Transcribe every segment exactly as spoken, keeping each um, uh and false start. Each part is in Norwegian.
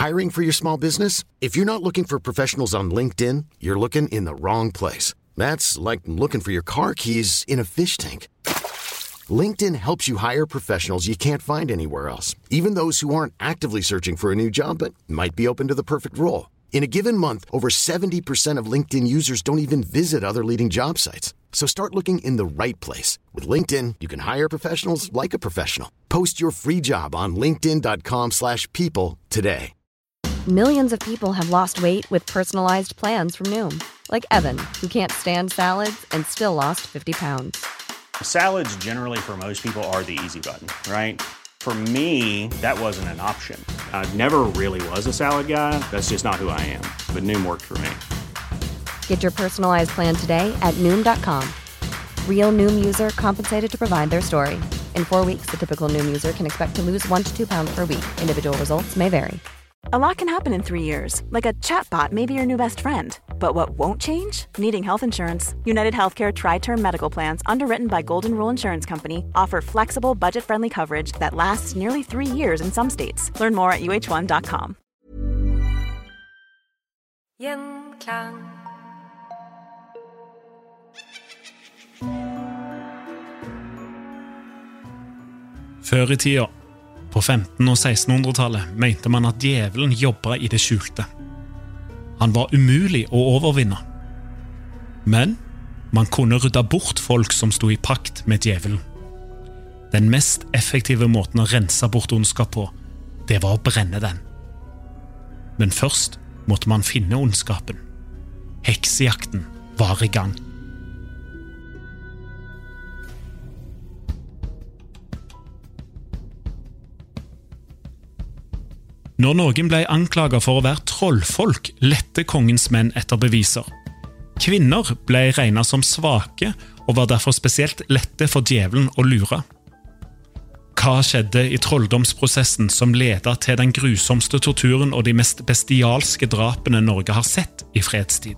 Hiring for your small business? If you're not looking for professionals on LinkedIn, you're looking in the wrong place. That's like looking for your car keys in a fish tank. LinkedIn helps you hire professionals you can't find anywhere else, even those who aren't actively searching for a new job but might be open to the perfect role. In a given month, over seventy percent of LinkedIn users don't even visit other leading job sites. So start looking in the right place. With LinkedIn, you can hire professionals like a professional. Post your free job on linkedin.com slash people today. Millions of people have lost weight with personalized plans from Noom. Like Evan, who can't stand salads and still lost fifty pounds. Salads generally for most people are the easy button, right? For me, that wasn't an option. I never really was a salad guy. That's just not who I am. But Noom worked for me. Get your personalized plan today at Noom dot com. Real Noom user compensated to provide their story. In four weeks, the typical Noom user can expect to lose one to two pounds per week. Individual results may vary. A lot can happen in three years, like a chatbot may be your new best friend. But what won't change? Needing health insurance. United Healthcare Tri-Term Medical Plans, underwritten by Golden Rule Insurance Company, offer flexible, budget-friendly coverage that lasts nearly three years in some states. Learn more at U H one dot com. Gjenklang. Før i tida, på femten- og sekstenhundretallet, mente man at djevelen jobbet i det skjulte. Han var umulig å overvinne. Men man kunne rydde bort folk som stod i pakt med djevelen. Den mest effektive måten å rense bort ondskap på, det var å brenne den. Men først måtte man finne ondskapen. Heksejakten var i gang. Når noen ble anklaget for å være trollfolk, lette kongens menn etter beviser. Kvinner ble regnet som svake og var derfor spesielt lette for djevelen å lure. Hva skjedde i trolldomsprosessen som ledet til den grusomste torturen og de mest bestialske drapene Norge har sett i fredstid?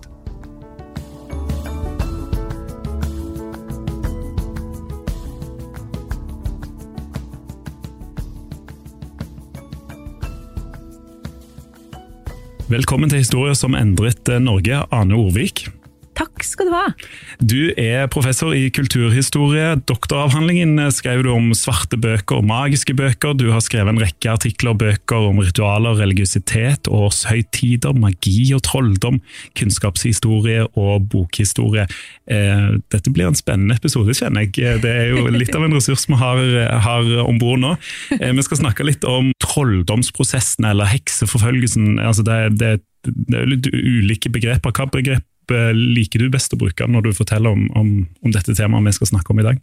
Velkommen til Historier som endret Norge, Ane Orvik. Takk skal du ha. Du er professor i kulturhistorie. Doktoravhandlingen skrev du om svarte bøker og magiske bøker. Du har skrevet en rekke artikler og bøker om ritualer, religiøsitet, årshøytider, magi og trolldom, kunnskapshistorie og bokhistorie. Dette blir en spennende episode, kjenner jeg. Det er jo litt av en ressurs vi har, har ombord nå. Vi skal snakke litt om trolldomsprosessen eller hekseforfølgelsen. Altså det, det, det er jo litt ulike begreper. Hva begrep liker du best å bruke når du forteller om, om, om dette temaet vi skal snakke om i dag?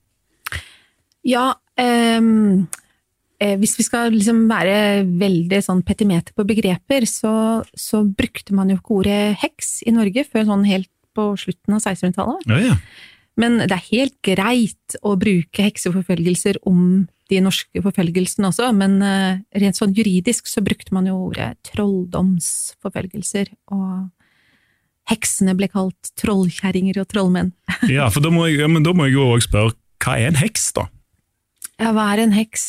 Ja, um, eh, hvis vi skal liksom være veldig sånn petimeter på begreper, så, så brukte man jo ikke ordet heks i Norge før sånn helt på slutten av sekstenhundretallet. Ja, ja. Men det er helt greit å bruke hekseforfølgelser om de norske forfølgelsene også, men uh, rent sånn juridisk så brukte man jo ordet trolldomsforfølgelser, og heksene ble kalt trollkjerringer og trollmenn. Ja, for da må jeg, men da må jeg jo også spørre, hva er en heks da? Ja, hva er en heks?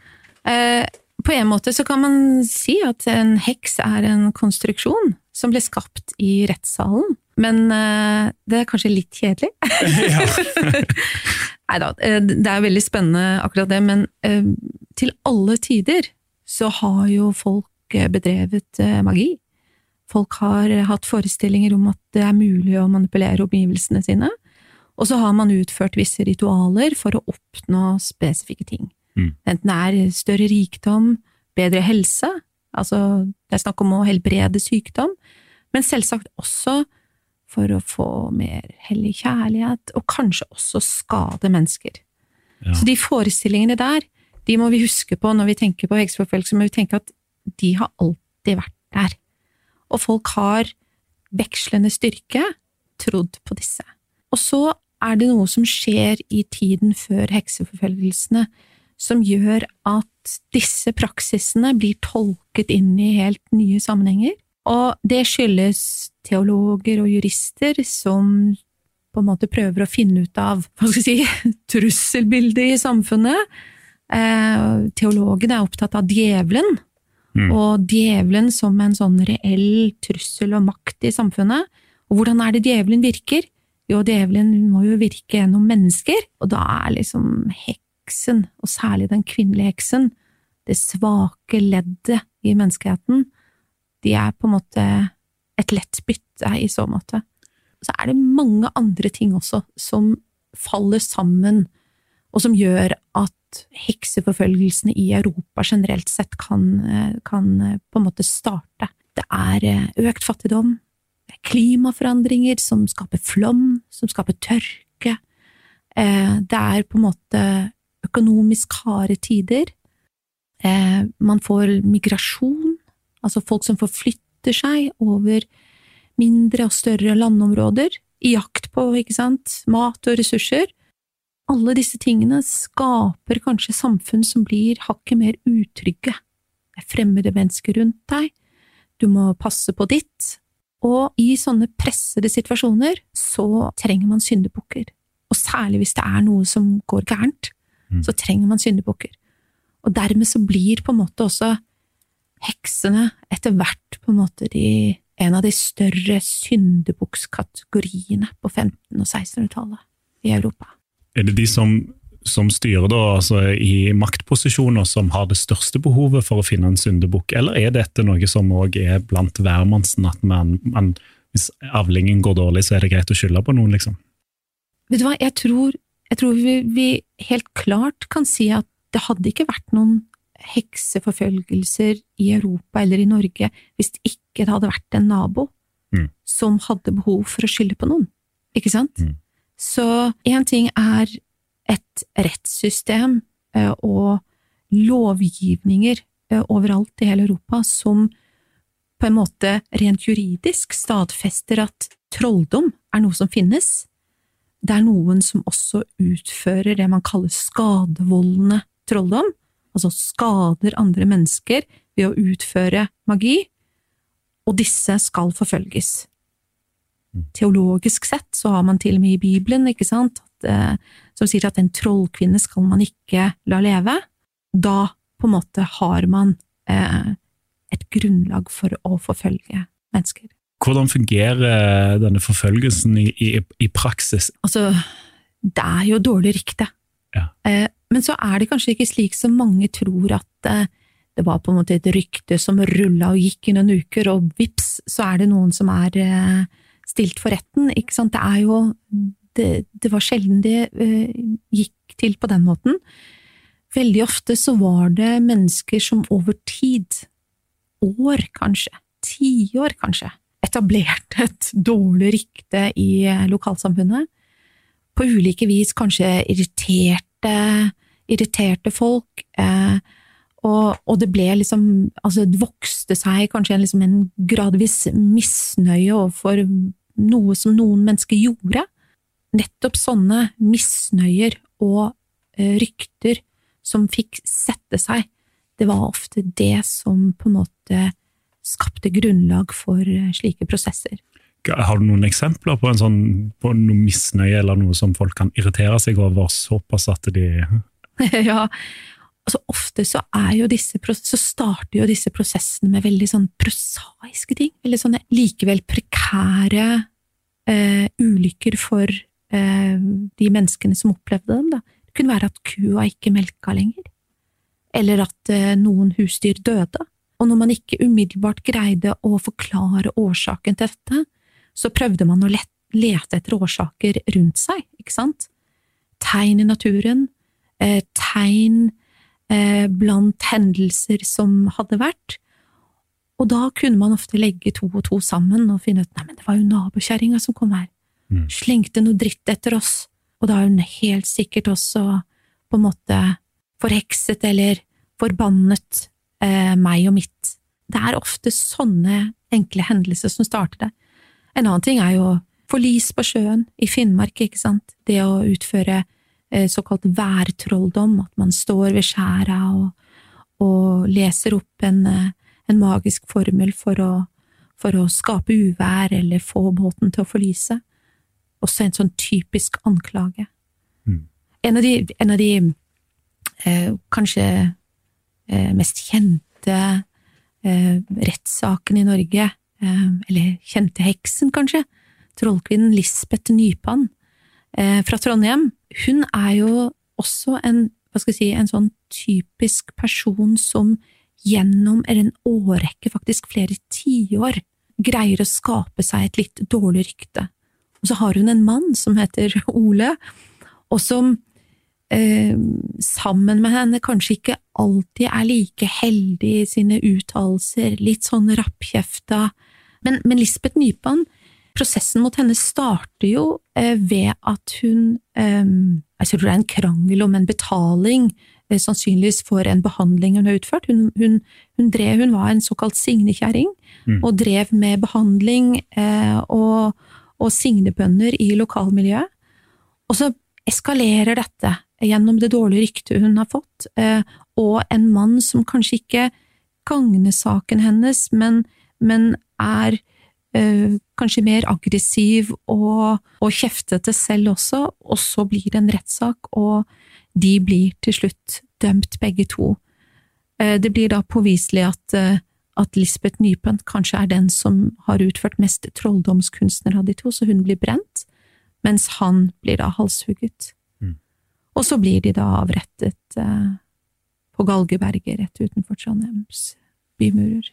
Eh, på en måte så kan man si at en heks er en konstruksjon som ble skapt i rettssalen, men eh, det er kanskje litt kjedelig. Ja. Neida, det er veldig spennende akkurat det, men eh, til alle tider så har jo folk bedrevet eh, magi. Folk har hatt forestillinger om at det er mulig å manipulere omgivelsene sine, og så har man utført visse ritualer for å oppnå spesifikke ting. Mm. Enten det er større rikdom, bedre helse, altså det er snakk om å helbrede sykdom, men selvsagt også for å få mer hellig kjærlighet, og kanskje også skade mennesker. Ja. Så de forestillingene der, de må vi huske på når vi tenker på hekseforfølgelse, må vi tenke at de har alltid vært der. Og folk har vekslende styrke trodd på disse. Og så er det noe som skjer i tiden før hekseforfølgelsene som gjør at disse praksisene blir tolket inn i helt nye sammenhenger. Og det skyldes teologer og jurister som på en måte prøver å finne ut av, hva skal jeg si, trusselbildet i samfunnet. Eh, teologene er opptatt av djevelen, mm. og djevelen som en sånn reell trussel og makt i samfunnet. Og hvordan er det djevelen virker? Jo, djevelen må jo virke gjennom mennesker, og da er liksom heksen, og særlig den kvinnelige heksen, det svake leddet i menneskeheten, de er på en måte et lett bytte i så måte. Så er det mange andre ting også som faller sammen, og som gjør at hekseforfølgelsene i Europa generelt sett kan, kan på en måte starte. Det er økt fattigdom, det er klimaforandringer som skaper flom, som skaper tørke, det er på en måte økonomisk harde tider, man får migrasjon, altså folk som forflytter seg over mindre og større landområder, i jakt på, ikke sant, mat og ressurser. Alle disse tingene skaper kanskje samfunn som blir hakket mer utrygge. Det er fremmede mennesker rundt deg, du må passe på ditt, og i sånne pressede situasjoner så trenger man syndebukker. Og særlig hvis det er noe som går gærent, mm. så trenger man syndebukker. Og dermed så blir på en måte også heksene etter hvert på en måte de, en av de større syndebukskategoriene på femten- og sekstenhundretallet i Europa. Er det de som, som styrer da, altså i maktposisjoner som har det største behovet for å finne en syndebukk, eller er dette noe som også er blant hvermannsen, at man, man, hvis avlingen går dårlig, så er det greit å skylde på noen, liksom? Vet du hva, jeg tror, jeg tror vi, vi helt klart kan si at det hadde ikke vært noen hekseforfølgelser i Europa eller i Norge hvis ikke det hadde vært en nabo mm. som hadde behov for å skylde på noen. Ikke sant? Mm. Så en ting er et rettssystem eh, og lovgivninger eh, overalt i hele Europa som på en måte rent juridisk stadfester at trolldom er noe som finnes. Det er noen som også utfører det man kaller skadevoldende trolldom, altså skader andre mennesker ved å utføre magi, og disse skal forfølges. Teologisk sett så har man til og med i Bibelen, ikke sant, at, eh, som sier at en trollkvinne skal man ikke la leve. Da på en måte har man eh, et grunnlag for å forfølge mennesker. Hvordan fungerer denne forfølgelsen i, i, i praksis? Altså, det er jo dårlig rykte. Ja. Eh, men så er det kanskje ikke slik som mange tror at eh, det var på en måte et rykte som rullet og gikk i noen uker, og vips, så er det noen som er eh, stilt for retten, ikke sant? Det er jo, det, det var sjelden det eh, gikk til på den måten. Veldig ofte så var det mennesker som over tid, år kanskje, tiår kanskje, etablerte et dårlig rykte i lokalsamfunnet, på ulike vis kanskje irriterte, irriterte folk, eh, og, og det ble liksom, altså det vokste seg kanskje en, liksom en gradvis misnøye overfor noe som noen mennesker gjorde. Nettopp sånne misnøyer og eh, rykter som fikk sette seg, det var ofte det som på en måte skapte grunnlag for slike prosesser. Har du noen eksempler på en sånn, på noe misnøye eller noe som folk kan irritere seg over såpass at de... Ja, altså ofte så er jo disse, så starter jo disse prosessene med veldig sånn prosaiske ting, veldig sånne likevel prekære eh, ulykker for eh, de menneskene som opplevde dem da. Det kunne være at kua ikke melka lenger, eller at eh, noen husdyr døde, og når man ikke umiddelbart greide å forklare årsaken til dette, så prøvde man å lete etter årsaker rundt seg, ikke sant? Tegn i naturen, eh, tegn eh, blant hendelser som hadde vært, og da kunne man ofte legge to og to sammen og finne ut, nei, men det var jo nabokjerringa som kom her, mm. slengte noe dritt etter oss, og da er hun helt sikkert også på en måte forhekset eller forbannet eh, meg og mitt. Det er ofte sånne enkle hendelser som starter det. En annen ting er jo forlis på sjøen i Finnmark, ikke sant? Det å utføre eh, såkalt værtrolldom, at man står ved skjæra og, og leser opp en, en magisk formel for å, for å skape uvær eller få båten til å forlise. Også en sånn typisk anklage. Mm. En av de, en av de eh, kanskje eh, mest kjente eh, rettssaken i Norge, eh, eller kjente heksen kanskje, trollkvinnen Lisbeth Nypan eh, fra Trondheim. Hun er jo også en, hva skal jeg si, en sånn typisk person som gjennom en årrekke, faktisk flere tiår, greier å skape seg et litt dårlig rykte. Og så har hun en mann som heter Ole, og som eh, sammen med henne kanskje ikke alltid er like heldig i sine uttalelser, litt sånn rappkjefta. Men, men Lisbeth Nypan, prosessen mot henne starter jo eh, ved at hun, eh, jeg tror det er en krangel om en betaling, eh, sannsynligvis for en behandling hun har utført. Hun, hun, hun, drev, hun var en såkalt signekjæring, mm. og drev med behandling eh, og og signebønner i lokalmiljøet, og så eskalerer dette gjennom det dårlige ryktet hun har fått, og en mann som kanskje ikke gagner saken hennes, men, men er øh, kanskje mer aggressiv og, og kjeftete selv også, og så blir det en rettssak, og de blir til slutt dømt begge to. Det blir da påviselig at at Lisbeth Nypan kanskje er den som har utført mest trolldomskunstner av de to, så hun blir brent, mens han blir da halshugget. Mm. Og så blir de da avrettet eh, på Galgeberget rett utenfor Trondheims bymurer.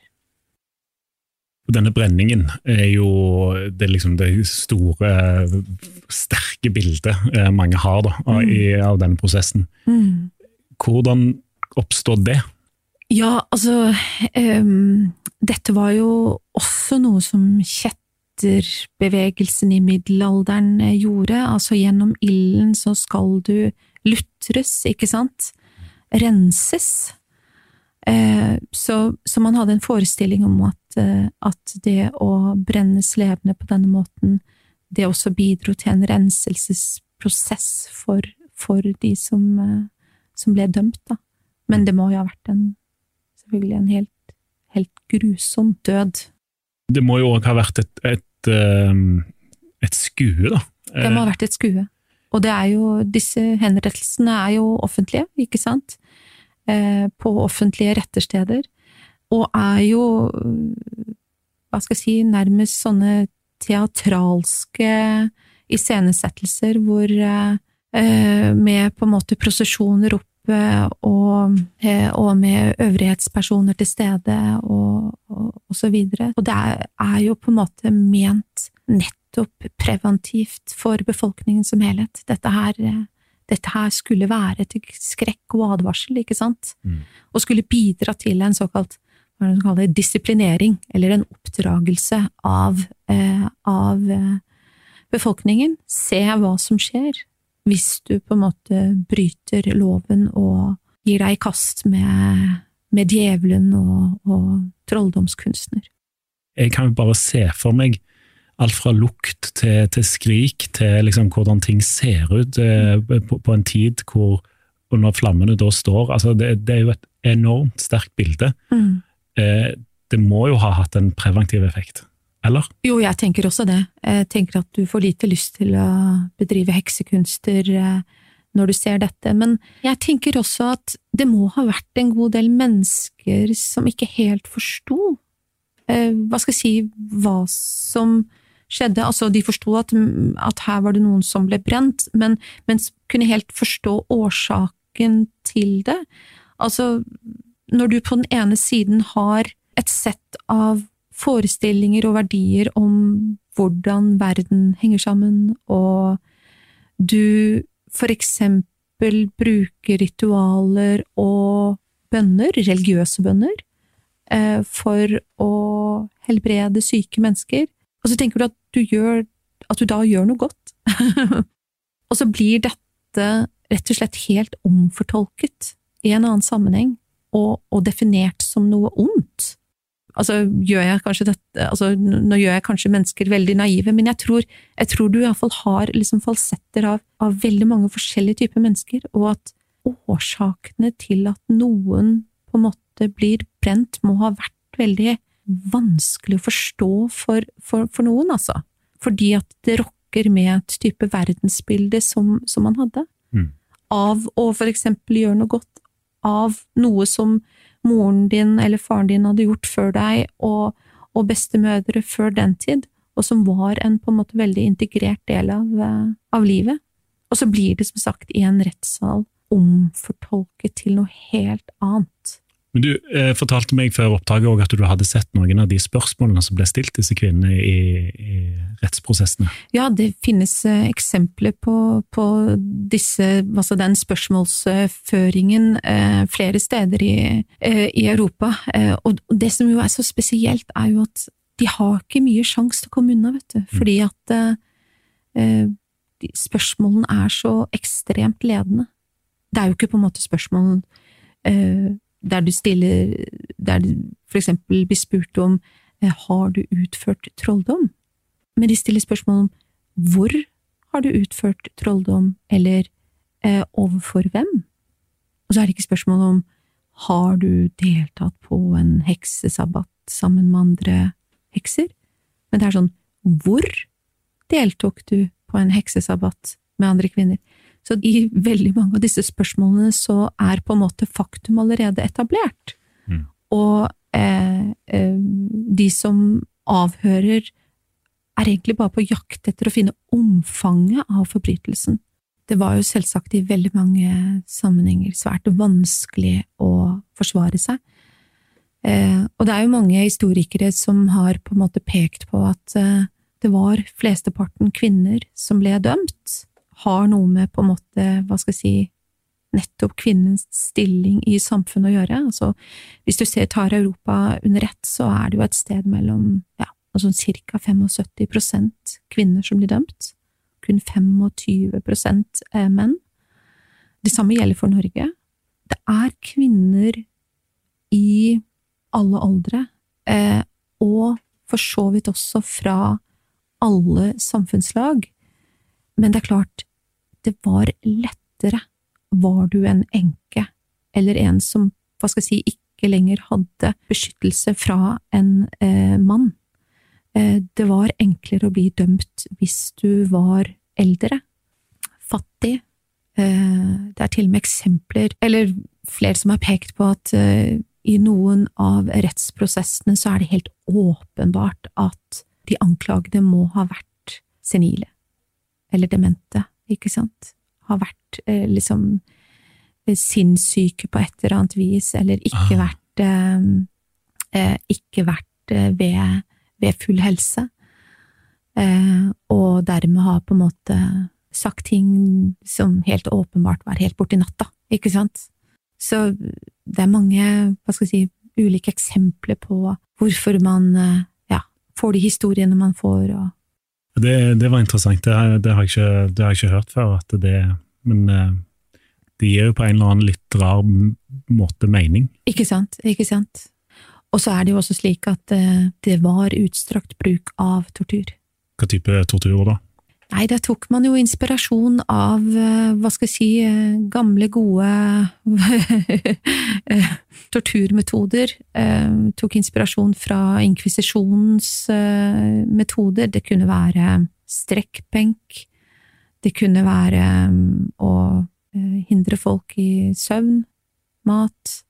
Denne brenningen er jo det, liksom det store, sterke bildet mange har da, av, mm. i, av denne prosessen. Mm. Hvordan oppstår det? Ja, altså, um, dette var jo også noe som kjetterbevegelsen i middelalderen gjorde, altså gjennom ilden så skal du lutres, ikke sant? Renses. Uh, så, så man hadde en forestilling om at, uh, at det å brennes levende på denne måten, det også bidro til en renselsesprosess for, for de som, uh, som ble dømt, da. Men det må jo ha vært en selvfølgelig en helt, helt grusom død. Det må jo også ha vært et, et, et skue, da. Det må ha vært et skue. Og det er jo, disse henrettelsene er jo offentlige, ikke sant? På offentlige rettersteder. Og er jo, hva skal jeg si, nærmest sånne teatralske iscenesettelser hvor med på en måte prosesjoner opp Og, og med øvrighetspersoner til stede og, og, og så videre. Og det er, er jo på en måte ment nettopp preventivt for befolkningen som helhet. Dette her, dette her skulle være til skrekk og advarsel, ikke sant? Mm. Og skulle bidra til en såkalt hva man kaller disiplinering, eller en oppdragelse av, eh, av befolkningen. Se hva som skjer hvis du på en måte bryter loven og gir deg i kast med, med djevelen og, og trolldomskunstner. Jeg kan jo bare se for meg alt fra lukt til, til skrik, til liksom hvordan ting ser ut eh, på, på en tid hvor når flammene da står. Altså det, det er jo et enormt sterkt bilde. Mm. Eh, det må jo ha hatt en preventiv effekt. Eller? Jo, jeg tenker også det. Jeg tenker at du får lite lyst til å bedrive heksekunster når du ser dette, men jeg tenker også at det må ha vært en god del mennesker som ikke helt forsto hva skal jeg si, hva som skjedde. Altså, de forsto at, at her var det noen som ble brent, men, men kunne helt forstå årsaken til det. Altså, når du på den ene siden har et sett av forestillinger og verdier om hvordan verden henger sammen, og du for eksempel bruker ritualer og bønner, religiøse bønner, for å helbrede syke mennesker, og så tenker du at du, gjør, at du da gjør noe godt. Og så blir dette rett og slett helt omfortolket i en annen sammenheng, og, og definert som noe ondt. Altså, gjør jeg kanskje dette, altså, nå gjør jeg kanskje mennesker veldig naive, men jeg tror, jeg tror du i hvert fall har liksom falsetter av, av veldig mange forskjellige typer mennesker, og at årsakene til at noen på en måte blir brent må ha vært veldig vanskelig å forstå for, for, for noen, altså. Fordi at det rokker med et type verdensbilde som, som man hadde. Mm. Av å for eksempel gjøre noe godt, av noe som moren din eller faren din hadde gjort før deg, og, og bestemødre før den tid, og som var en på en måte veldig integrert del av, av livet. Og så blir det som sagt i en rettssal omfortolket til noe helt annet. Men du eh, fortalte meg før opptaket også at du hadde sett noen av de spørsmålene som ble stilt disse kvinnene i, i rettsprosessene. Ja, det finnes eh, eksempler på, på disse, altså den spørsmålsføringen eh, flere steder i, eh, i Europa. Eh, og det som jo er så spesielt er jo at de har ikke mye sjans til å komme unna, vet du, fordi at eh, de spørsmålene er så ekstremt ledende. Det er jo ikke på en måte spørsmål eh, der du stiller, der du for eksempel blir spurt om eh, har du utført trolldom? Men de stiller spørsmål om hvor har du utført trolldom, eller eh, overfor hvem? Og så er det ikke spørsmål om har du deltatt på en heksesabbat sammen med andre hekser? Men det er sånn, hvor deltok du på en heksesabbat med andre kvinner? Så i veldig mange av disse spørsmålene så er på en måte faktum allerede etablert. Mm. Og eh, eh, de som avhører er egentlig bare på jakt etter å finne omfanget av forbrytelsen. Det var jo selvsagt i veldig mange sammenhenger svært vanskelig å forsvare seg. Eh, og det er jo mange historikere som har på en måte pekt på at eh, det var flesteparten kvinner som ble dømt, har noe med på en måte, hva skal jeg si, nettopp kvinnens stilling i samfunnet å gjøre. Altså, hvis du ser, tar Europa under ett, så er det jo et sted mellom, ja, altså cirka syttifem prosent kvinner som blir dømt, kun tjuefem prosent menn. Det samme gjelder for Norge. Det er kvinner i alle aldre, eh, og for så vidt også fra alle samfunnslag. Men det er klart, det var lettere, var du en enke, eller en som, hva skal jeg si, ikke lenger hadde beskyttelse fra en eh, mann. Eh, det var enklere å bli dømt hvis du var eldre, fattig. Eh, det er til og med eksempler, eller flere som har pekt på at eh, i noen av rettsprosessene så er det helt åpenbart at de anklagede må ha vært senile, eller demente, ikke sant? Har vært eh, liksom sinnssyke på et eller annet vis, eller ikke ah. vært, eh, ikke vært eh, ved, ved full helse, eh, og dermed har på en måte sagt ting som helt åpenbart var helt borti natta, ikke sant? Så det er mange, hva skal jeg si, ulike eksempler på hvorfor man eh, ja, får de historiene man får, og Det, det var interessant, det, det, har jeg ikke, det har jeg ikke hørt før, at det, men det gir jo på en eller annen litt rar måte mening. Ikke sant, ikke sant. Og så er det jo også slik at det var utstrakt bruk av tortur. Hva type tortur da? Nei, da tok man jo inspirasjon av, hva skal jeg si, gamle, gode torturmetoder. Tok inspirasjon fra inkvisisjonens metoder. Det kunne være strekkbenk. Det kunne være å hindre folk i søvn, mat,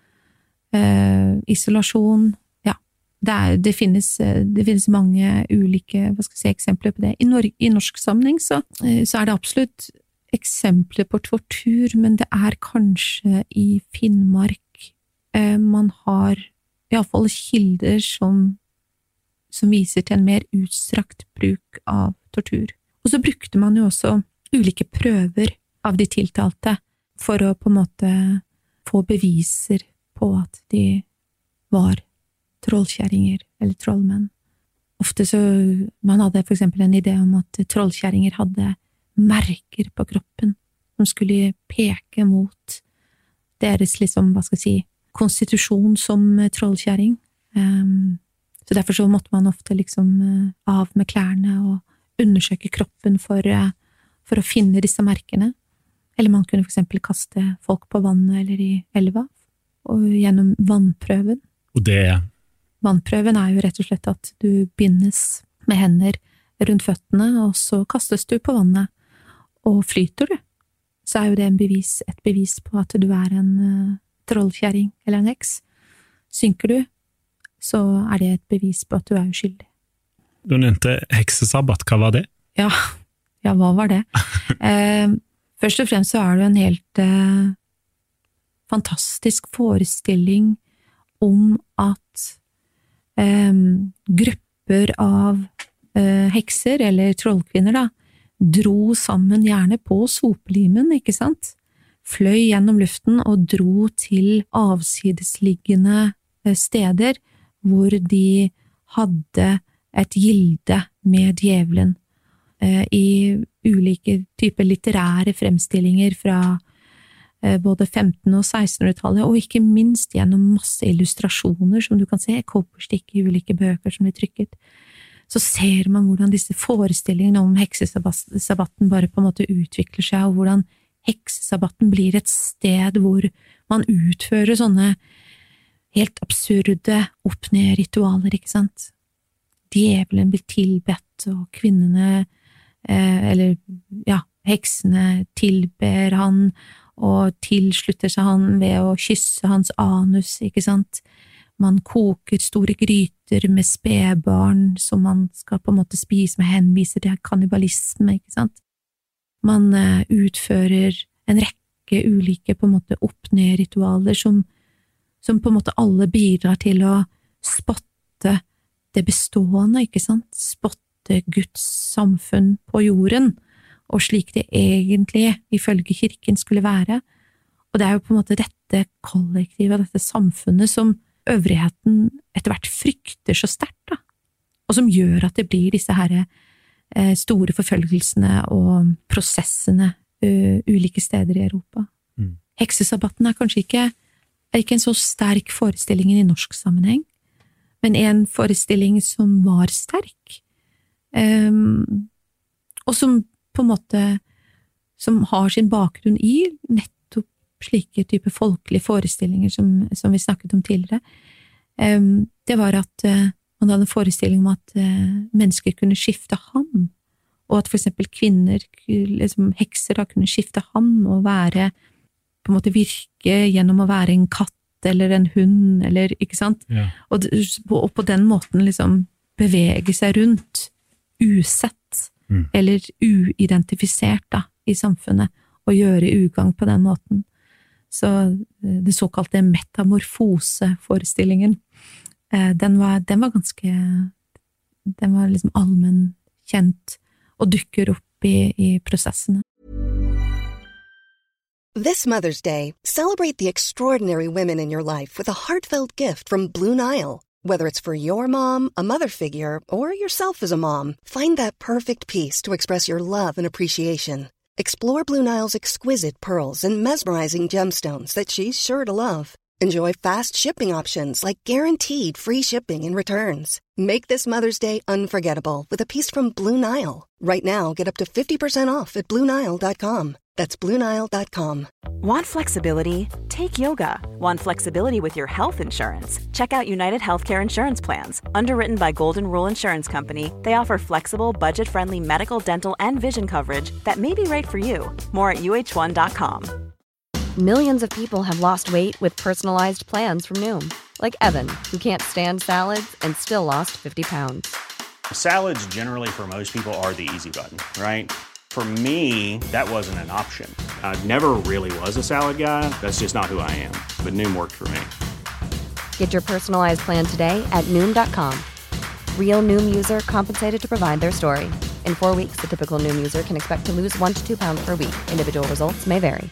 isolasjon. Det, er, det, finnes, det finnes mange ulike, hva skal jeg si, eksempler på det. I, Norge, i norsk sammenheng så, så er det absolutt eksempler på tortur, men det er kanskje i Finnmark eh, man har i alle fall kilder som, som viser til en mer utstrakt bruk av tortur. Og så brukte man jo også ulike prøver av de tiltalte for å på en måte få beviser på at de var trollkjerringer eller trollmenn. Ofte så, man hadde for eksempel en idé om at trollkjerringer hadde merker på kroppen som skulle peke mot deres, liksom, hva skal jeg si, konstitusjon som trollkjerring. Um, så derfor så måtte man ofte liksom av med klærne og undersøke kroppen for, for å finne disse merkene. Eller man kunne for eksempel kaste folk på vannet eller i elva, og gjennom vannprøven. Og det Vannprøven er jo rett og slett at du bindes med hender rundt føttene, og så kastes du på vannet, og flyter du, så er jo det en bevis, et bevis på at du er en uh, trollkjerring eller en heks. synker du, så er det et bevis på at du er uskyldig. Du nevnte heksesabbat, hva var det? Ja, ja hva var det? eh, først og fremst så er det en helt eh, fantastisk forestilling om at eh, grupper av eh, hekser, eller trollkvinner da, dro sammen gjerne på sopelimen, ikke sant? Fløy gjennom luften og dro til avsidesliggende steder hvor de hadde et gilde med djevelen. I ulike typer litterære fremstillinger fra både femten- og sekstenhundretallet, og ikke minst gjennom masse illustrasjoner som du kan se, kobberstikk i ulike bøker som blir trykket. Så ser man hvordan disse forestillingene om heksesabbaten bare på en måte utvikler seg, og hvordan heksesabbaten blir et sted hvor man utfører sånne helt absurde opp-ned-ritualer, ikke sant? Djevelen blir tilbedt, og kvinnene, eh, eller ja, heksene tilber han, og tilslutter seg han ved å kysse hans anus, ikke sant? Man koker store gryter med spedbarn som man skal på en måte spise med henviser til kannibalisme, ikke sant? Man uh, utfører en rekke ulike på en måte opp-ned-ritualer som, som på en måte alle bidrar til å spotte det bestående, ikke sant? Spotte Guds samfunn på jorden, og slik det egentlig ifølge kirken skulle være. Og det er jo på en måte dette kollektivet, dette samfunnet som øvrigheten etter hvert frykter så sterkt, da, og som gjør at det blir disse her eh, store forfølgelsene og prosessene uh, ulike steder i Europa. Mm. Heksesabbaten er kanskje ikke, er ikke en så sterk forestilling i norsk sammenheng, men en forestilling som var sterk, um, og som på en måte som har sin bakgrunn i nettopp slike type folkelige forestillinger som, som vi snakket om tidligere. Um, det var at uh, man hadde en forestilling om at uh, mennesker kunne skifte ham, og at for eksempel kvinner, liksom hekser da, kunne skifte ham og være, på en måte virke gjennom å være en katt eller en hund, eller, ikke sant? Ja. Og, og på den måten liksom bevege seg rundt, usett, mm. eller uidentifisert da, i samfunnet, og gjøre ugang på den måten. Så det såkalte metamorfose-forestillingen, den var, den var ganske, den var liksom allmenn kjent, og dukker opp i, i prosessene. This Mother's Day, celebrate the extraordinary women in your life with a heartfelt gift from Blue Nile. Whether it's for your mom, a mother figure, or yourself as a mom, find that perfect piece to express your love and appreciation. Explore Blue Nile's exquisite pearls and mesmerizing gemstones that she's sure to love. Enjoy fast shipping options like guaranteed free shipping and returns. Make this Mother's Day unforgettable with a piece from Blue Nile. Right now, get up to fifty percent off at Blue Nile dot com. That's Blue Nile dot com. Want flexibility? Take yoga. Want flexibility with your health insurance? Check out United Healthcare Insurance Plans. Underwritten by Golden Rule Insurance Company, they offer flexible, budget-friendly medical, dental, and vision coverage that may be right for you. More at U H one dot com. Millions of people have lost weight with personalized plans from Noom. Like Evan, who can't stand salads and still lost fifty pounds. Salads generally for most people are the easy button, right? For me, that wasn't an option. I never really was a salad guy. That's just not who I am. But Noom worked for me. Get your personalized plan today at Noom dot com. Real Noom user compensated to provide their story. In four weeks, the typical Noom user can expect to lose one to two pounds per week. Individual results may vary.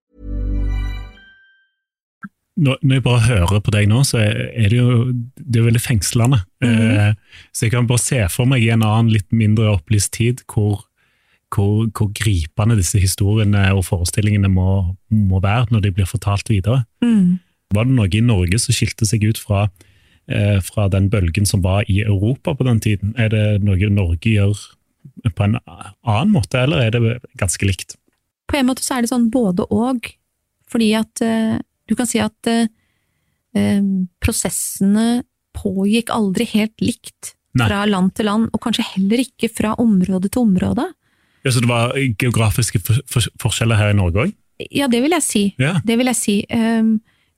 Når jeg bare hører på deg nå, så er det jo, det er jo veldig fengslende. Mm-hmm. Eh, så jeg kan bare se for meg i en annen litt mindre opplyst tid, hvor Hvor, hvor gripende disse historiene og forestillingene må, må være når de blir fortalt videre. Mm. Var det noe i Norge som skilte seg ut fra, eh, fra den bølgen som var i Europa på den tiden? Er det noe Norge gjør på en annen måte, eller er det ganske likt? På en måte så er det sånn både og, fordi at eh, du kan si at eh, prosessene pågikk aldri helt likt Nei. Fra land til land, og kanskje heller ikke fra område til område. Ja, så det var geografiske for, for, forskjeller her i Norge også? Ja, det vil jeg si. Ja. Det vil jeg si. Um,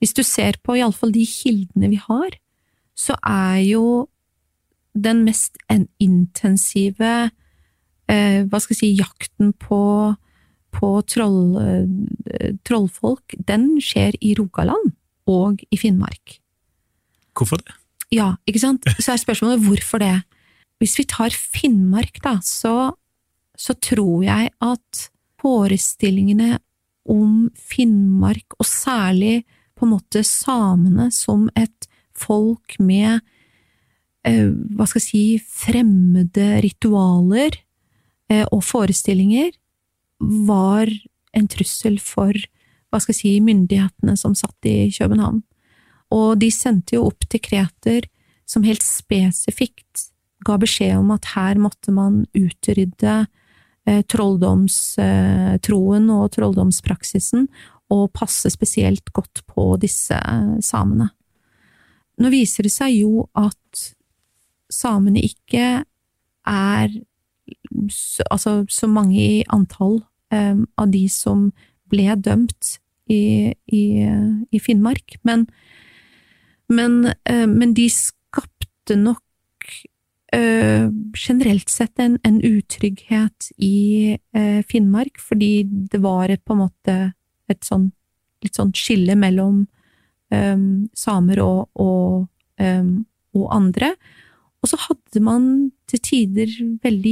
hvis du ser på i alle fall de kildene vi har, så er jo den mest intensive, eh, hva skal jeg si, jakten på, på troll, eh, trollfolk, den skjer i Rogaland og i Finnmark. Hvorfor det? Ja, ikke sant? Så er spørsmålet hvorfor det? Hvis vi tar Finnmark da, så, så tror jeg at forestillingene om Finnmark, og særlig på en måte samene som et folk med eh, hva skal jeg si, fremmede ritualer eh, og forestillinger, var en trussel for hva skal jeg si, myndighetene som satt i København. Og de sendte jo opp dekreter som helt spesifikt ga beskjed om at her måtte man utrydde eh, trolldomstroen eh, og trolldomspraksisen, og passe spesielt godt på disse samene. Nå viser det seg jo at samene ikke er så, altså, så mange i antall eh, av de som ble dømt i, i, i Finnmark, men, men, eh, men de skapte nok eh, generelt sett en, en utrygghet i eh, Finnmark, fordi det var et, på en måte et sånn, litt sånn skille mellom Um, samer og, og, um, og andre. Og så hadde man til tider veldig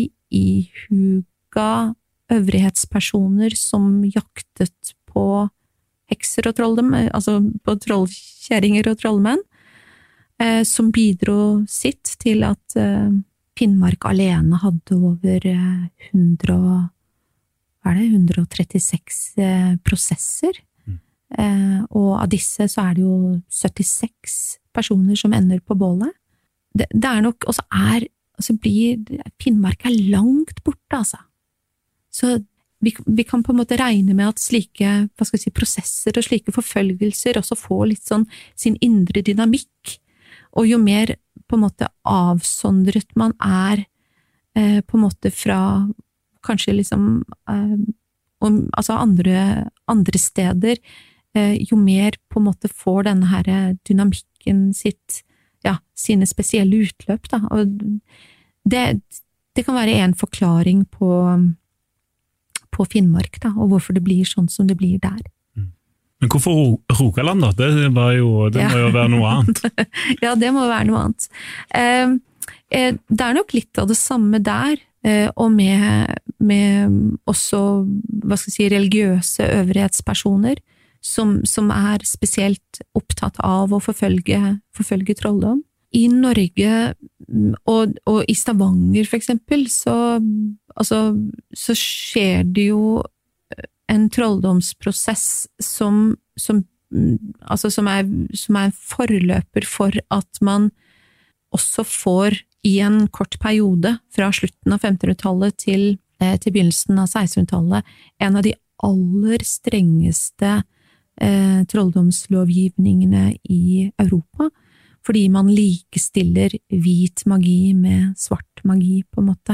ihuga øvrighetspersoner som jaktet på hekser og trolldom, altså på trollkjerringer og trollmenn, eh, som bidro sitt til at eh, Finnmark alene hadde over eh, hundre og, hva er det, hundre og trettiseks eh, prosesser. Eh, og av disse så er det jo syttiseks personer som ender på bålet. Det, det er nok, og så er, altså blir, Finnmark er langt borte, altså. Så vi, vi kan på en måte regne med at slike, hva skal jeg si, prosesser og slike forfølgelser også får litt sånn sin indre dynamikk, og jo mer på en måte avsondret man er eh, på en måte fra kanskje liksom eh, om, altså andre, andre steder, jo mer på en måte får denne her dynamikken sitt, ja, sine spesielle utløp, da. Og det, det kan være en forklaring på, på Finnmark, da, og hvorfor det blir sånn som det blir der. Men hvorfor Rogaland da? Det, var jo, det må jo være noe annet. Ja, det må være noe annet. Eh, eh, det er nok litt av det samme der, eh, og med, med også, hva skal jeg si, religiøse øvrighetspersoner, Som, som er spesielt opptatt av å forfølge, forfølge trolldom. I Norge, og, og i Stavanger for eksempel, så, altså, så skjer det jo en trolldomsprosess som, som, altså, som, er, som er en forløper for at man også får i en kort periode, fra slutten av femtenhundretallet til, til begynnelsen av sekstenhundretallet, en av de aller strengeste Eh, trolldomslovgivningene i Europa, fordi man likestiller hvit magi med svart magi, på en måte.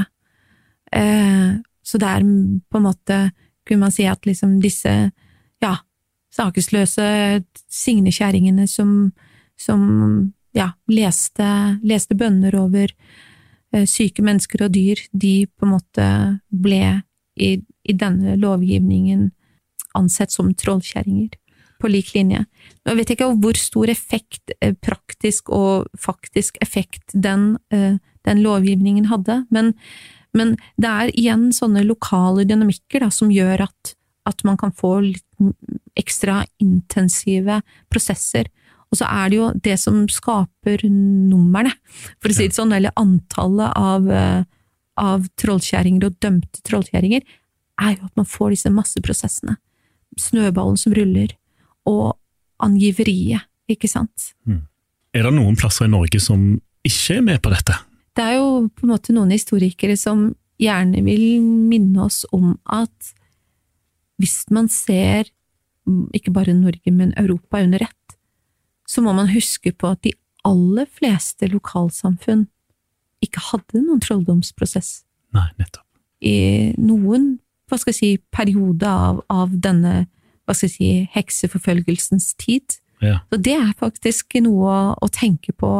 Eh, så det er på en måte, kunne man si at liksom disse, ja, sakesløse signekjæringene som, som ja, leste, leste bønner over eh, syke mennesker og dyr, de på en måte ble i, i denne lovgivningen ansett som trollkjæringer. På lik linje. Jeg vet ikke hvor stor effekt, praktisk og faktisk effekt den, den lovgivningen hadde, men, men det er igjen sånne lokale dynamikker da, som gjør at, at man kan få litt ekstra intensive prosesser. Og så er det jo det som skaper numrene, for å si det sånn, eller antallet av, av trollkjæringer og dømte trollkjæringer, er jo at man får disse masseprosessene. Snøballen som ruller, og angiveriet, ikke sant? Mm. Er det noen plasser i Norge som ikke er med på dette? Det er jo på en måte noen historikere som gjerne vil minne oss om at hvis man ser ikke bare Norge, men Europa under ett, så må man huske på at de aller fleste lokalsamfunn ikke hadde noen trolldomsprosess. Nei, nettopp. I noen, hva skal jeg si, periode av, av denne hva skal jeg si, hekseforfølgelsens tid, Ja. Så det er faktisk noe å, å tenke på.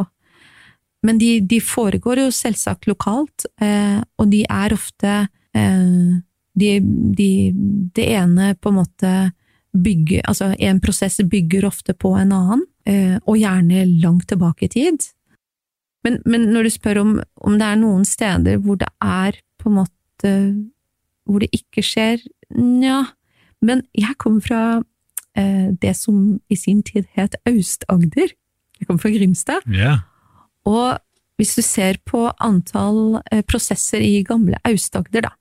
Men de, de foregår jo selvsagt lokalt, eh, og de er ofte eh, de, de, det ene på en måte bygger, altså en prosess bygger ofte på en annen, eh, og gjerne langt tilbake i tid. Men, men når du spør om, om det er noen steder hvor det er på en måte, hvor det ikke skjer, ja, men jeg kommer fra eh, det som i sin tid het Aust-Agder. Jeg kommer fra Grimstad. Yeah. Og hvis du ser på antall eh, prosesser i gamle Aust-Agder, da,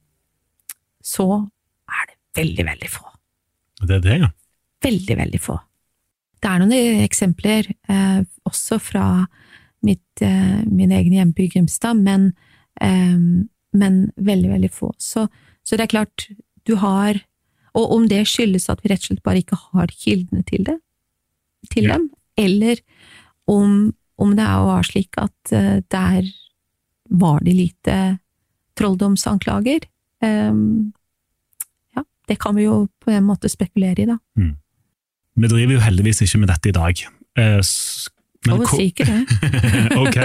så er det veldig, veldig få. Det er det, ja. Veldig, veldig få. Det er noen eksempler, eh, også fra mitt, eh, min egen hjemby Grimstad, men, eh, men veldig, veldig få. Så, så det er klart, du har, og om det skyldes at vi rett og slett bare ikke har kildene til det, til Ja. dem, eller om, om det er var slik at uh, der var det lite trolldomsanklager. Um, ja, det kan vi jo på en måte spekulere i da. Mm. Vi driver jo heldigvis ikke med dette i dag. Eh, s- men Og hvor- si ikke det. Ok.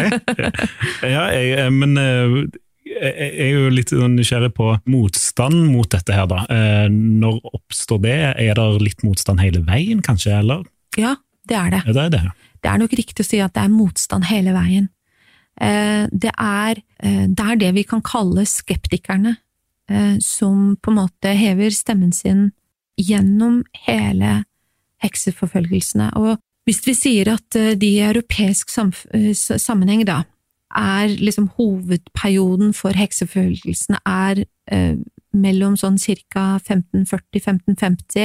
Ja, jeg, men eh, jeg er jo litt nysgjerrig på motstand mot dette her da. Eh, Når oppstår det? Er det litt motstand hele veien, kanskje, eller? Ja, det er det. Ja, det er det. Det er nok riktig å si at det er motstand hele veien. Eh, Det er, eh, det er det vi kan kalle skeptikerne, eh, som på en måte hever stemmen sin gjennom hele hekseforfølgelsene. Og hvis vi sier at eh, de i europeisk samf- eh, s- sammenheng da, er liksom hovedperioden for hekseforfølgelsene er eh, mellom sånn cirka femten førti til femten femti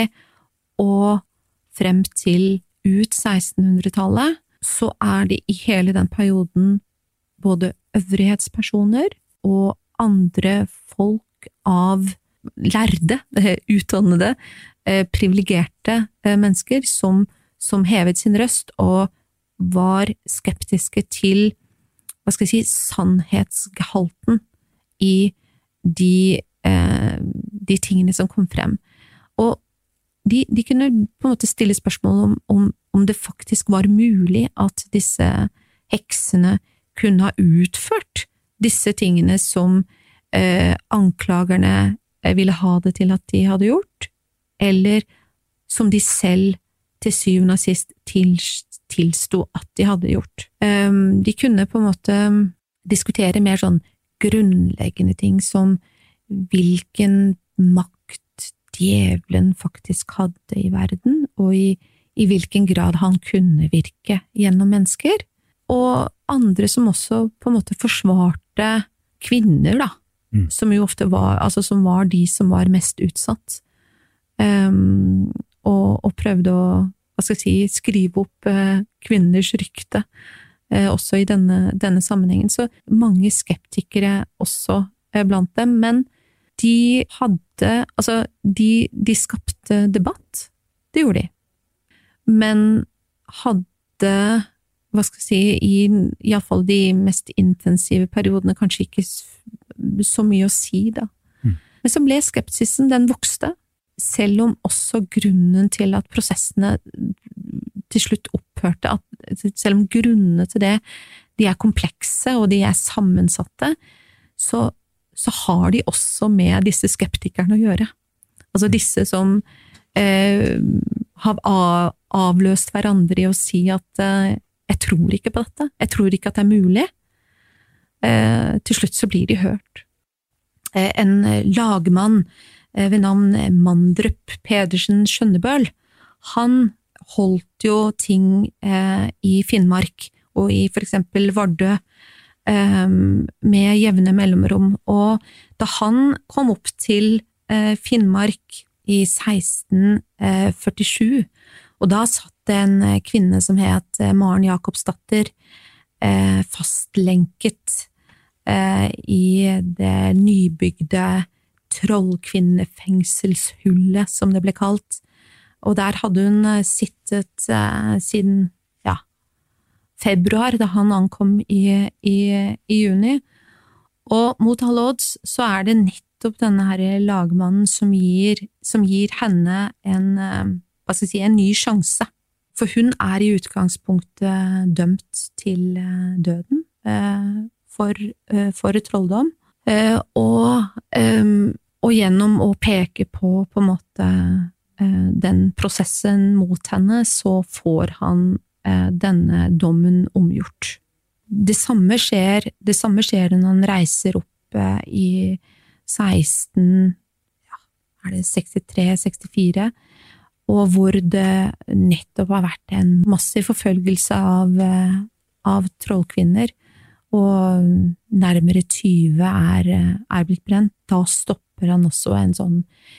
og frem til ut sekstenhundretallet, så er det i hele den perioden både øvrighetspersoner og andre folk av lærde, eh, utdannede, eh, privilegerte eh, mennesker som, som hevet sin røst og var skeptiske til, hva skal jeg si, sannhetsgehalten i de, eh, de tingene som kom frem. Og de, de kunne på en måte stille spørsmål om, om, om det faktisk var mulig at disse heksene kunne ha utført disse tingene som eh, anklagerne ville ha det til at de hadde gjort, eller som de selv til syvende og sist til, tilsto at de hadde gjort. Um, de kunne på en måte diskutere mer sånn grunnleggende ting som hvilken makt djevelen faktisk hadde i verden, og i, i hvilken grad han kunne virke gjennom mennesker, og andre som også på en måte forsvarte kvinner, da, mm. som jo ofte var, altså som var de som var mest utsatt, um, og, og prøvde å, hva skal jeg si, skrive opp uh, kvinners rykte, uh, også i denne, denne sammenhengen. Så mange skeptikere også uh, blant dem, men de hadde, altså de, de skapte debatt, det gjorde de, men hadde, hva skal jeg si, i, i alle fall de mest intensive periodene kanskje ikke så mye å si da. Mm. Men så ble skepsisen, den vokste, selv om også grunnen til at prosessene til slutt opphørte, at selv om grunnene til det, de er komplekse og de er sammensatte, så, så har de også med disse skeptikerne å gjøre. Altså disse som eh, har avløst hverandre i å si at eh, jeg tror ikke på dette, jeg tror ikke at det er mulig. Eh, til slutt så blir de hørt. Eh, en lagmann eh, ved navn Mandrup Pedersen Skjønnebøl, han holdt jo ting eh, i Finnmark og i for eksempel Vardø eh, med jevne mellomrom, og da han kom opp til eh, Finnmark i seksten førtisju, og da satt det en kvinne som het Maren Jakobsdatter eh, fastlenket eh, i det nybygde trollkvinnefengselshullet, som det ble kalt. Og der hadde hun sittet eh, siden ja, februar, da han ankom i, i, i juni. Og mot all odds så er det nettopp denne her lagmannen som gir, som gir henne en, hva skal jeg si, en ny sjanse For hun er i utgangspunktet dømt til døden for, for trolldom, og, og gjennom å peke på på en måte den prosessen mot henne, så får han denne dommen omgjort. Det samme skjer, det samme skjer når han reiser opp i seksten, ja, er det sekstitre sekstifire, og hvor det nettopp har vært en massiv forfølgelse av, av trollkvinner, og nærmere tyve er, er blitt brent. Da stopper han også en sånn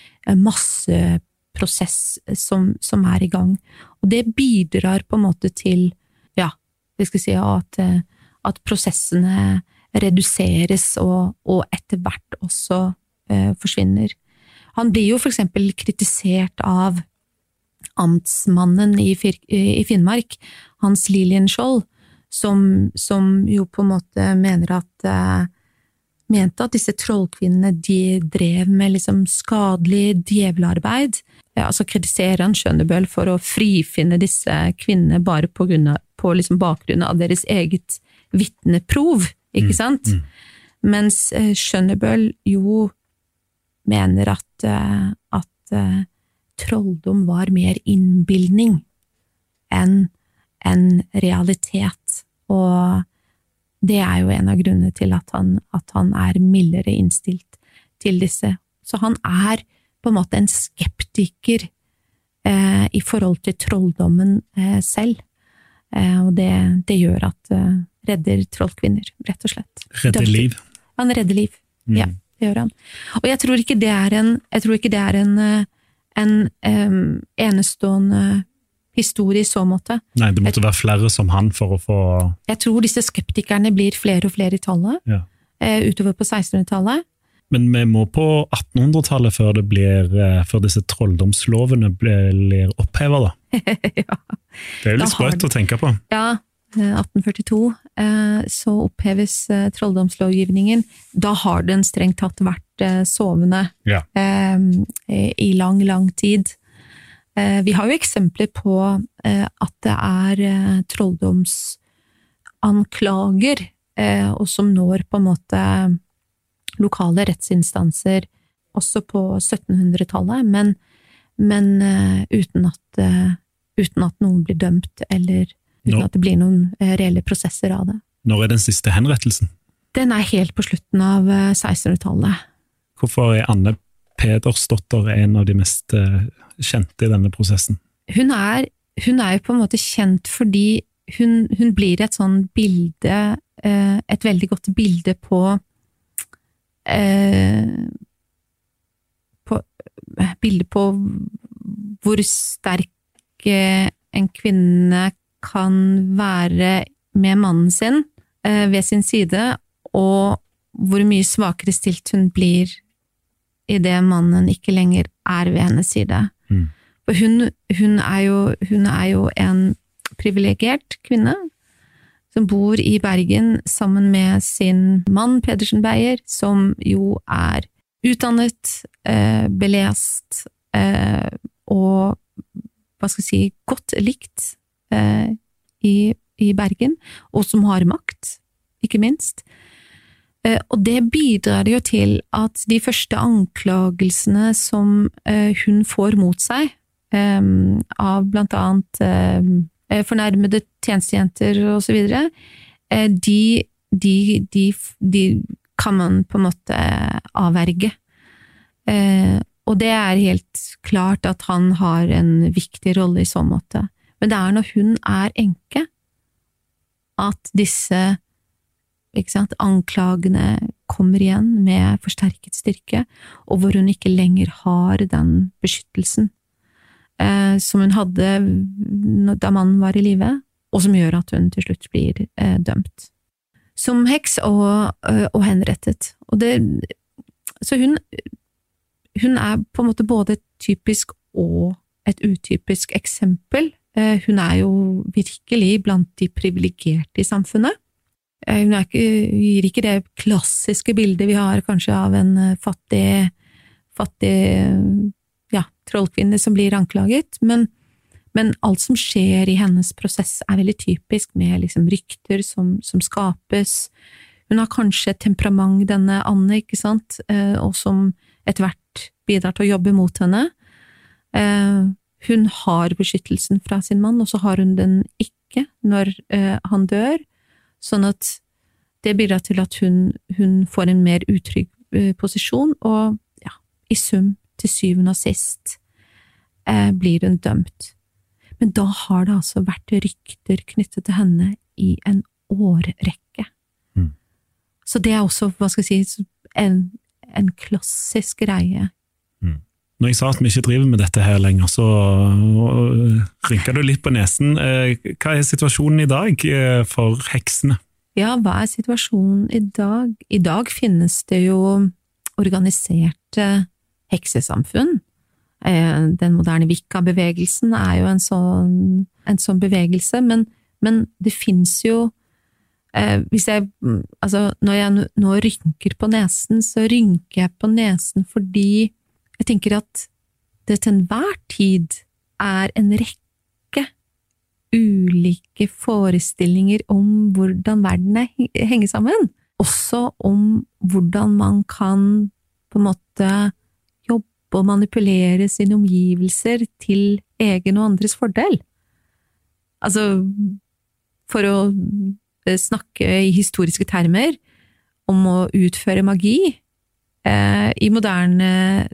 masseprosess som, som er i gang. Og det bidrar på en måte til, ja, jeg skal si at, at prosessene reduseres og, og etter hvert også eh, forsvinner. Han blir jo for eksempel kritisert av amtsmannen i, i Finnmark, Hans Lilienskjold, som, som jo på en måte mener at eh, mente at disse trollkvinnene de drev med liksom skadelig djevelarbeid. Eh, altså kritiserer han Schønebøl for å frifinne disse kvinnene bare på, grunn av, på liksom bakgrunn av deres eget vitneprov, ikke sant? Mm, mm. Mens eh, Schønebøl jo mener at, eh, at eh, trolldom var mer innbildning enn en realitet, og det er jo en av grunnene til at han, at han er mildere innstilt til disse. Så han er på en måte en skeptiker eh, i forhold til trolldommen eh, selv, eh, og det, det gjør at eh, redder trollkvinner, rett og slett. Redder liv. Han redder liv, mm. ja, det gjør han. Og jeg tror ikke det er en, jeg tror ikke det er en en um, enestående historie i så måte. Nei, det måtte jeg, være flere som han for å få... Jeg tror disse skeptikerne blir flere og flere i tallet, ja. uh, utover på sekstenhundretallet. Men vi må på attenhundretallet før det blir, før disse trolldomslovene blir opphevet, da. Ja. Det er jo litt sprøtt å tenke på. Ja, atten førtito, uh, så oppheves uh, trolldomslovgivningen. Da har den strengt tatt vært sovende ja. eh, i lang, lang tid. Eh, vi har jo eksempler på eh, at det er eh, trolldomsanklager, eh, og som når på en måte lokale rettsinstanser også på syttenhundretallet, men, men eh, uten, at, eh, uten at noen blir dømt, eller uten Nå. At det blir noen eh, reelle prosesser av det. Når er den siste henrettelsen? Den er helt på slutten av eh, sekstenhundretallet. Hvorfor er Anne Pedersdotter en av de mest kjente i denne prosessen? Hun er, hun er jo på en måte kjent fordi hun, hun blir et sånn bilde, et veldig godt bilde på, på bilde på hvor sterk en kvinne kan være med mannen sin ved sin side, og hvor mye svakere stilt hun blir i det mannen ikke lenger er ved hennes side. Mm. For hun, hun, er jo, hun er jo en privilegert kvinne som bor i Bergen sammen med sin mann Pedersen Beyer, som jo er utdannet, eh, belest eh, og hva skal jeg si, godt likt eh, i, i Bergen, og som har makt, ikke minst. Og det bidrar jo til at de første anklagelsene som hun får mot seg, av blant annet fornærmede tjenestejenter og så videre, de, de, de, de kan man på en måte avverge. Og det er helt klart at han har en viktig rolle i så måte. Men det er når hun er enke, at disse ikke sant, anklagene kommer igjen med forsterket styrke, og hvor hun ikke lenger har den beskyttelsen eh, som hun hadde da mannen var i live, og som gjør at hun til slutt blir eh, dømt som heks og, og henrettet. Og det, så hun, hun er på en måte både et typisk og et utypisk eksempel. Eh, hun er jo virkelig blant de privilegerte i samfunnet. Hun er ikke, gir ikke det klassiske bildet vi har kanskje av en fattig, fattig ja, trollkvinne som blir anklaget, men, Men alt som skjer i hennes prosess er veldig typisk, med liksom rykter som, som skapes. Hun har kanskje et temperament, denne Anne, ikke sant, eh, og som etter hvert bidrar til å jobbe mot henne. Eh, hun har beskyttelsen fra sin mann, og så har hun den ikke når eh, han dør, sånn at det bidrar til at hun, hun får en mer utrygg eh, posisjon, og ja, i sum, til syvende og sist, eh, blir hun dømt. Men da har det altså vært rykter knyttet til henne i en årrekke. Mm. Så det er også, hva skal jeg si, en, en klassisk greie. Mm. Når jeg sa at vi ikke driver med dette her lenger, så rynker du litt på nesen. Hva er situasjonen i dag for heksene? Ja, hva er situasjonen i dag? I dag finnes det jo organiserte heksesamfunn. Den moderne Wicca-bevegelsen er jo en sånn, en sånn bevegelse, men, men det finnes jo, eh, hvis jeg, altså når jeg nå rynker på nesen, så rynker jeg på nesen fordi jeg tenker at det til enhver tid er en rekke ulike forestillinger om hvordan verden henger sammen, også om hvordan man kan på en måte og manipulere sine omgivelser til egen og andres fordel. Altså, for å snakke i historiske termer om å utføre magi, eh, i moderne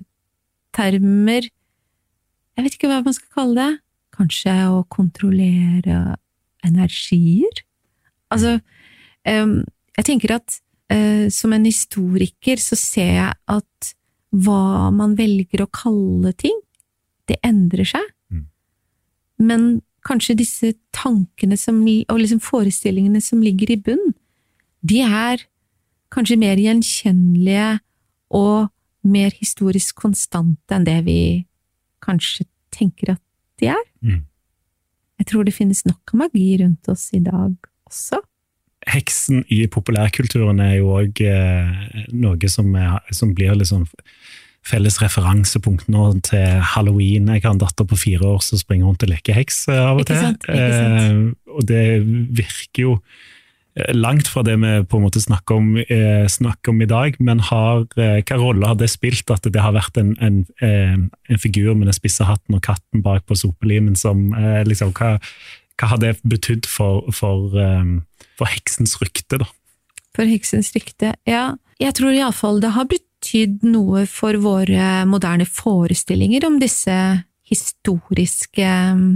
termer, jeg vet ikke hva man skal kalle det, kanskje å kontrollere energier? Altså, eh, jeg tenker at eh, som en historiker så ser jeg at hva man velger å kalle ting, det endrer seg. Mm. Men kanskje disse tankene som, og liksom forestillingene som ligger i bunn, de er kanskje mer gjenkjennelige og mer historisk konstante enn det vi kanskje tenker at de er. Mm. Jeg tror det finnes nok av magi rundt oss i dag også. Heksen i populærkulturen er jo også eh, noe som, er, som blir liksom felles referansepunkt nå til Halloween. Jeg har en datter på fire år som springer rundt og leker heks av og til. Ikke sant, ikke sant. Eh, og det virker jo langt fra det vi på en måte snakker om, eh, snakker om i dag, men har, eh, hva rolle har det spilt at det har vært en, en, en figur med den spisse hatten og katten bak på sopelimen som eh, liksom, hva, hva har det betydd for, for um, for heksens rykte, da? For heksens rykte, ja. Jeg tror i alle fall det har betydd noe for våre moderne forestillinger om disse historiske,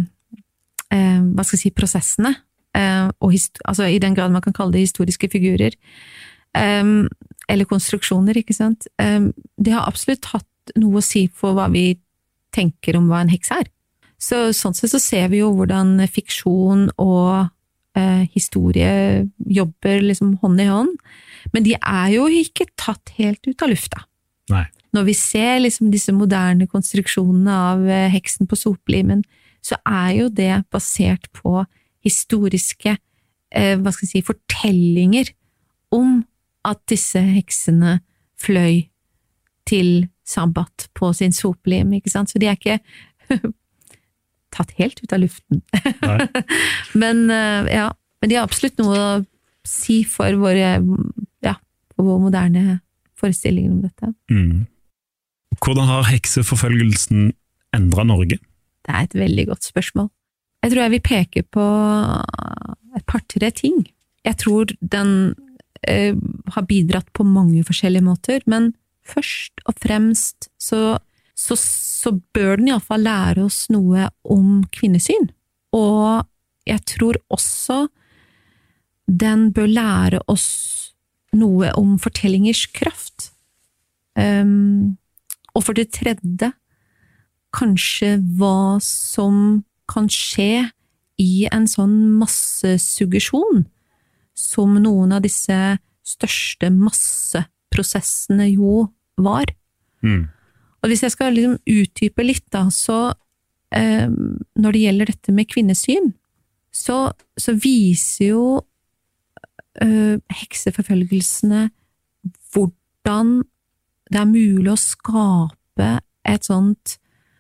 eh, hva skal jeg si, prosessene. Eh, og altså i den grad man kan kalle det historiske figurer. Eh, eller konstruksjoner, ikke sant? Eh, det har absolutt hatt noe å si for hva vi tenker om hva en heks er. Så sånn sett så ser vi jo hvordan fiksjon og historie jobber liksom hånd i hånd, men de er jo ikke tatt helt ut av lufta. Nei. Når vi ser liksom disse moderne konstruksjonene av heksen på sopelimen, så er jo det basert på historiske eh, hva skal jeg si, fortellinger om at disse heksene fløy til sabbat på sin sopelim, ikke sant? Så de er ikke tatt helt ut av luften. men, ja, men de har absolutt noe å si for våre, ja, for våre moderne forestillinger om dette. Mm. Hvordan har hekseforfølgelsen endret Norge? Det er et veldig godt spørsmål. Jeg tror jeg vil peke på et par-tre ting. Jeg tror den eh, har bidratt på mange forskjellige måter, men først og fremst så Så, så bør den i alle fall lære oss noe om kvinnesyn. Og jeg tror også den bør lære oss noe om fortellingers kraft. Um, og for det tredje, kanskje hva som kan skje i en sånn massesuggesjon, som noen av disse største masseprosessene jo var. Mm. Og hvis jeg skal liksom utdype litt da, så eh, når det gjelder dette med kvinnesyn, så, så viser jo eh, hekseforfølgelsene hvordan det er mulig å skape et sånt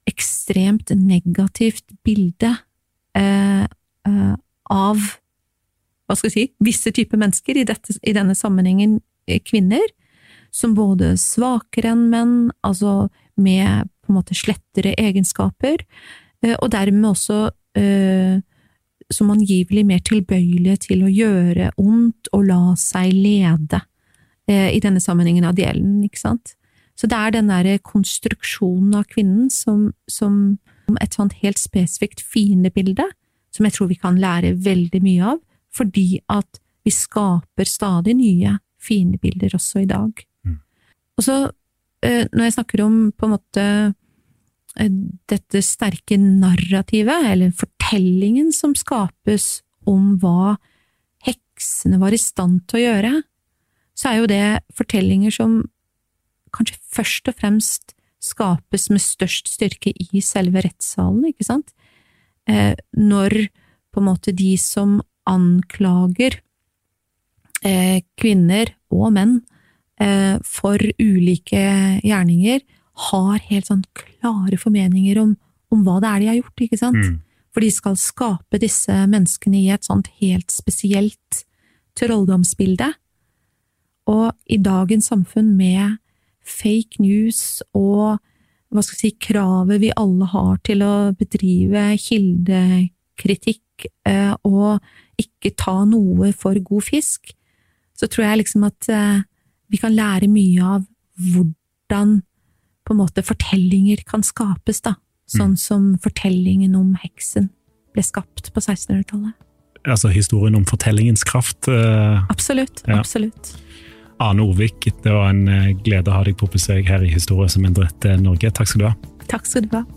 ekstremt negativt bilde eh, eh, av, hva skal jeg si, visse typer mennesker, i, dette, i denne sammenhengen kvinner, som både svakere enn menn, altså med på en måte slettere egenskaper, eh, og dermed også eh, som angivelig mer tilbøyelige til å gjøre ondt og la seg lede eh, i denne sammenhengen av delen, ikke sant? Så det er den der konstruksjonen av kvinnen som, som et sånt helt spesifikt fiendebilde, som jeg tror vi kan lære veldig mye av, fordi at vi skaper stadig nye fiendebilder også i dag. Mm. Og så, eh, når jeg snakker om på en måte dette sterke narrativet, eller fortellingen som skapes om hva heksene var i stand til å gjøre, så er jo det fortellinger som kanskje først og fremst skapes med størst styrke i selve rettssalen, ikke sant? Eh, når på en måte de som anklager eh, kvinner og menn eh, for ulike gjerninger, har helt sånn klare formeninger om, om hva det er de har gjort, ikke sant? Mm. For de skal skape disse menneskene i et sånt helt spesielt trolldomsbilde. Og i dagens samfunn med fake news og hva skal jeg si, kravet vi alle har til å bedrive kildekritikk eh, og ikke ta noe for god fisk, så tror jeg liksom at eh, vi kan lære mye av hvordan på en måte fortellinger kan skapes, da. Sånn mm. som fortellingen om heksen ble skapt på sekstenhundretallet. Altså historien om fortellingens kraft. Eh, absolutt, ja. Absolutt. Ane Orvik, det var en glede å ha deg på besøk her i Historie som endret Norge. Takk skal du ha. Takk skal du ha.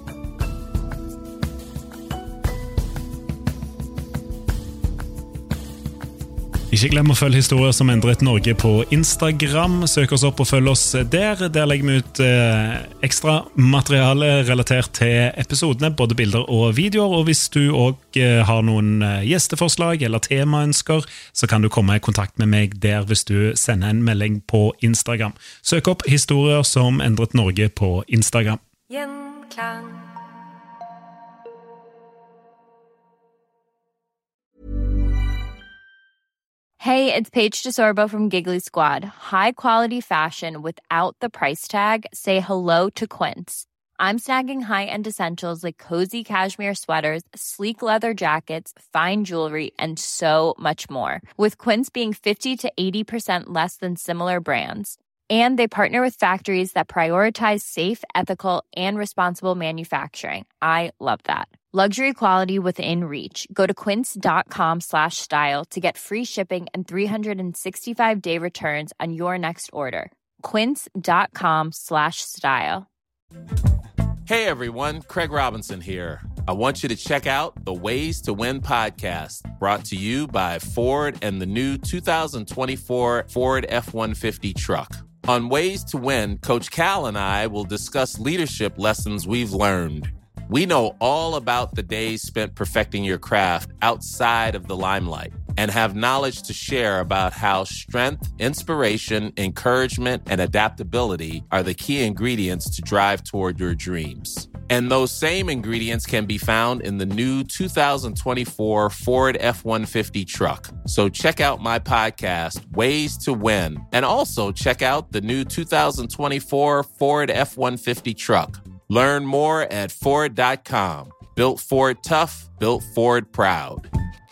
Ikke glem å følge Historier som endret Norge på Instagram. Søk oss opp og følg oss der. Der legger vi ut eh, ekstra materiale relatert til episodene, både bilder og videoer. Og hvis du også eh, har noen gjesteforslag eller temaønsker, så kan du komme i kontakt med meg der hvis du sender en melding på Instagram. Søk opp Historier som endret Norge på Instagram. Gjenklang. Hey, it's Paige DeSorbo from Giggly Squad. High quality fashion without the price tag. Say hello to Quince. I'm snagging high-end essentials like cozy cashmere sweaters, sleek leather jackets, fine jewelry, and so much more. With Quince being fifty to eighty percent less than similar brands. And they partner with factories that prioritize safe, ethical, and responsible manufacturing. I love that. Luxury quality within reach. Go to quince.com slash style to get free shipping and three sixty-five day returns on your next order. Quince.com slash style. Hey everyone, Craig Robinson here. I want you to check out the Ways to Win podcast, brought to you by Ford and the new two thousand twenty-four Ford F one fifty truck. On Ways to Win, Coach Cal and I will discuss leadership lessons we've learned. We know all about the days spent perfecting your craft outside of the limelight and have knowledge to share about how strength, inspiration, encouragement, and adaptability are the key ingredients to drive toward your dreams. And those same ingredients can be found in the new two thousand twenty-four Ford F one fifty truck. So check out my podcast, Ways to Win, and also check out the new two thousand twenty-four Ford F one fifty truck. Learn more at Ford dot com. Built Ford tough, built Ford proud.